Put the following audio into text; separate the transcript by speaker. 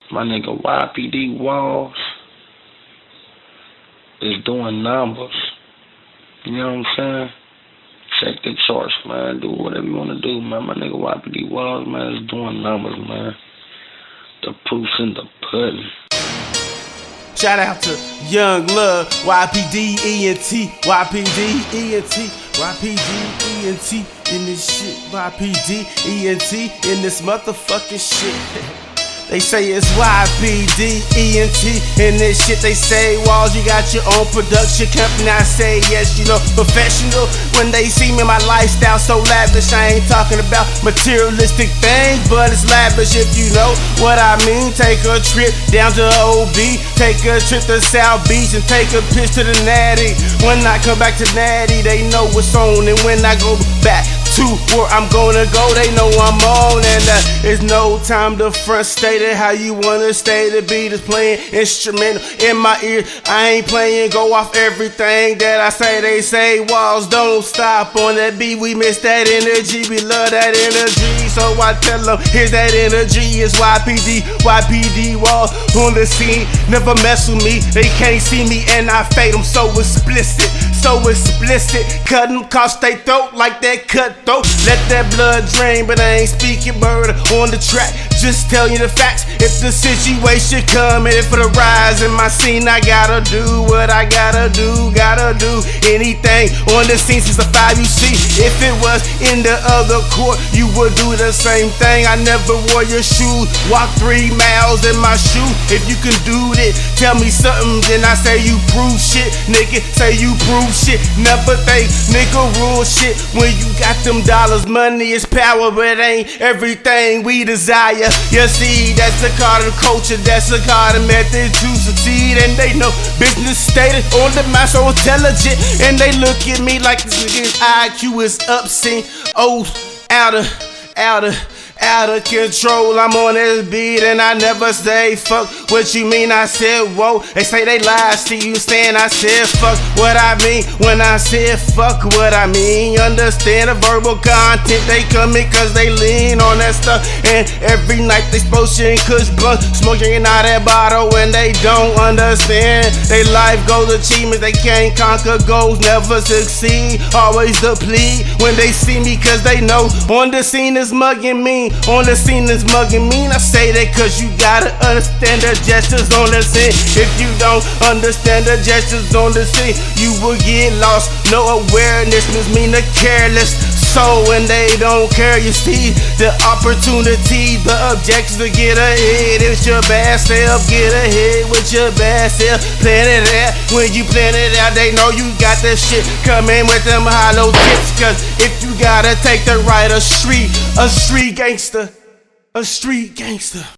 Speaker 1: My nigga YPD Walls is doing numbers. You know what I'm saying? Check the charts, man. Do whatever you want to do, man. My nigga YPD Walls, man, is doing numbers, man. The proof's in the pudding.
Speaker 2: Shout out to Young Love, YPD ENT, YPD ENT, YPD ENT in this shit, YPD ENT in this motherfucking shit. They say it's YPD ENT in this shit. They say, Walls, you got your own production company. I say yes, you know, professional. When they see me, my lifestyle so lavish. I ain't talking about materialistic things, but it's lavish if you know what I mean. Take a trip down to OB, take a trip to South Beach, and take a pitch to the Natty. When I come back to Natty, they know what's on, and when I go back to where I'm gonna go, they know I'm on. And it's no time to front, state it how you wanna stay. The beat is playing instrumental in my ear. I ain't playing, go off everything that I say. They say, Walls, don't stop on that beat. We miss that energy, we love that energy. So I tell them, here's that energy. It's YPD Walls on the scene. Never mess with me, they can't see me, and I fade them so explicit. So explicit, cut them across they throat like that cutthroat. Let that blood drain, but I ain't speaking murder on the track. Just tell you the facts. If the situation come and for the rise in my scene, I gotta do what I gotta do. Gotta do anything on the scene since the 5 you see. If it was in the other court, you would do the same thing. I never wore your shoes, walk 3 miles in my shoe. If you can do it, tell me something, then I say you prove shit. Nigga, say you prove shit. Never think nigga rule shit. When you got them dollars, money is power, but it ain't everything we desire. You see, that's the card of the culture, that's the card of method to succeed. And they know business stated on the mind, so intelligent. And they look at me like this nigga's IQ is obscene. Oh, out of control. I'm on this beat and I never say fuck what you mean. I said whoa. They say they lie, see you saying I said fuck what I mean when I said fuck what I mean. Understand the verbal content, they coming cause they lean on that stuff. And every night they smoking kush blunt, smoking out that bottle, and they don't understand. They life goals, achievements, they can't conquer goals, never succeed, always the plea when they see me cause they know on the scene is mugging me. On the scene is mugging me. I say that cause you gotta understand the gestures on the scene. If you don't understand the gestures on the scene, you will get lost. No awareness mean the careless. So when they don't care, you see the opportunity, the objectives to get ahead. It's your bad self, get ahead with your bad self. Plan it out, when you plan it out, they know you got that shit. Come in with them hollow tips, cause if you gotta take the right, a street gangster, a street gangster.